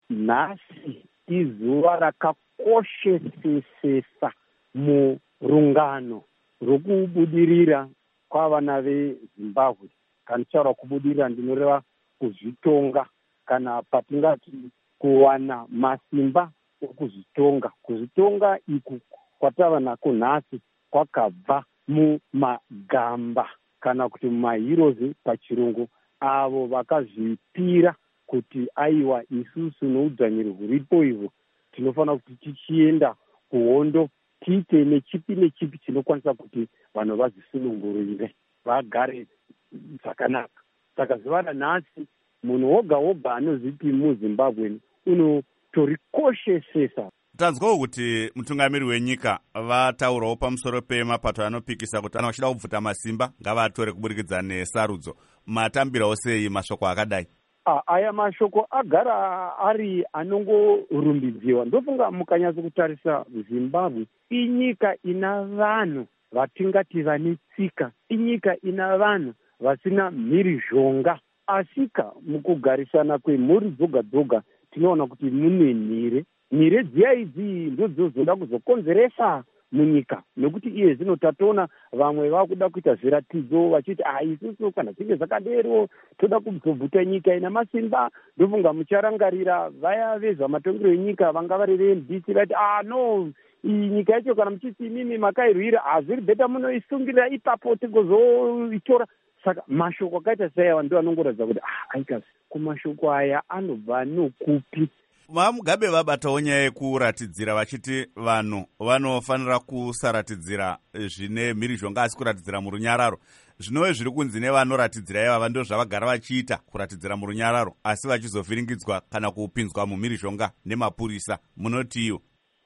nhasi izuva rakakoshesesa murungano rwokubudirira kwavana veZimbabwe. Kana tichitaura kubudirira ndinoreva kuzvitonga, kana patingati kuwana masimba okuzvitonga. Kuzvitonga iku kwatava nako nhasi kwakabva mumagamba kana kuti mumaheroes pachirungu, avo vakazvipira kuti aiwa isusu noudzvanyiri huripo ihwo tinofanira kuti tichienda kuhondo tiite nechipi nechipi chinokwanisa kuti vanhu vazvisunungurire vagare zvakanaka. Saka zuva ranhasi munhu woga woga anozviti muZimbabwe unotorikoshesesa. Tanzwawo kuti mutungamiri wenyika vataurawo pamusoro pemapato anopikisa kuti vachida kubvuta masimba ngavatore kuburikidza nesarudzo. Matambirawo sei mashoko akadai? Aya mashoko agara ari anongorumbidziwa. Ndofunga mukanyatso kutarisa Zimbabwe inyika ina vanhu vatingati vane tsika, inyika ina vanhu vasina mhirizhonga. Asika mukugarisana kwemhuri dzoga dzoga tinoona kuti mune mhire dziya idzi ndodzizoda kuzokonzeresa munyika, nekuti iye zvino tatoona vamwe vakuda kuita zviratidzo vachiti isusu kana zvinge zvakadero toda kuzobvuta nyika ina masimba. Ndofunga mucharangarira vaya vezvamatongero enyika vanga vari veMDC vati no, iyi nyika yacho kana muchiti imimi makairwira zviri bheta munoisungirira ipapo tigozoitora. Saka mashoko akaita saiwa ndo anongoratidza kuti aikazi kumashoko aya anobva nokupi. VaMugabe vabatawo nyaya yekuratidzira vachiti vanhu vanofanira kusaratidzira zvine mhirizhonga asi kuratidzira murunyararo. Zvinove zviri kunzi nevanoratidzira ivava ndo zvavagara vachiita, kuratidzira murunyararo asi vachizovhiringidzwa kana kupinzwa mumhirizhonga nemapurisa. Munoti iyo?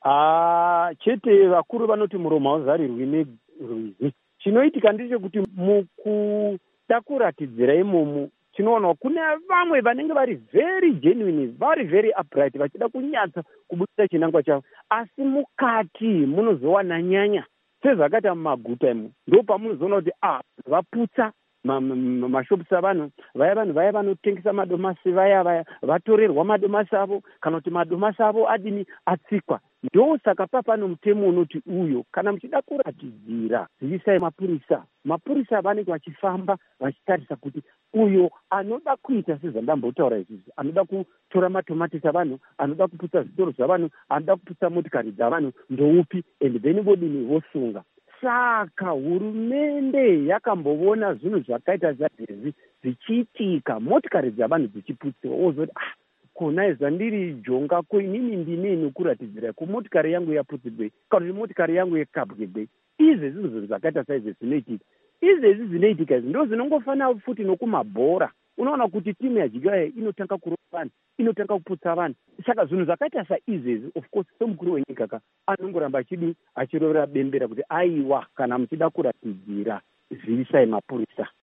Chete vakuru vanoti muromo hauzarirwi nerwizi. Chinoitika ndechekuti mukuda kuratidzira imomo tinoona kune vamwe vanenge vari very genuine, vari very upright, vachida kunyatsa kubudisa chinangwa chavo, asi mukati munozowana nyanya sezvakaita mumaguta imo. Ndo pamunozoona kuti vaputsa mashopusi avanhu, vanhu vaya vanotengesa madomasi vaya vatorerwa madomasi avo, kana kuti madomasi avo atsikwa. Ndo saka papano mutemo unoti uyo kana muchida kuratidzira zivisai mapurisa vanenge vachifamba vachitarisa kuti uyo anoda kuita sezvandambotaura izvizvi, anoda kutora matomatisi avanhu, anoda kuputsa zvitoro zvavanhu, anoda kuputsa motikari dzavanhu, ndoupi, and then vodini vosunga. Saka hurumende yakamboona zvinhu zvakaita saizvi zvichiitika, motikari dzavanhu dzichiputsiwa, wozoti kona zvandiri jonga inini ndineni kuratidzira kumotikari yangu yaputsigwei, kana kuti motikari yangu yekabwegwei. Izvi zvinhu zvakaita saizvi zvinoitika. Izvi zvinoitika izvi ndo zvinongofanira futi nokumabhora. Unoona kuti timu yaJigawa inotanga kurova vanhu, inotanga kuputsa vanhu. Saka zvinhu zvakaita saizvizvi, of course somukuru wenyika anongoramba achirovera bembera kuti aiwa kana muchida kuratidzira zivisai mapurisa.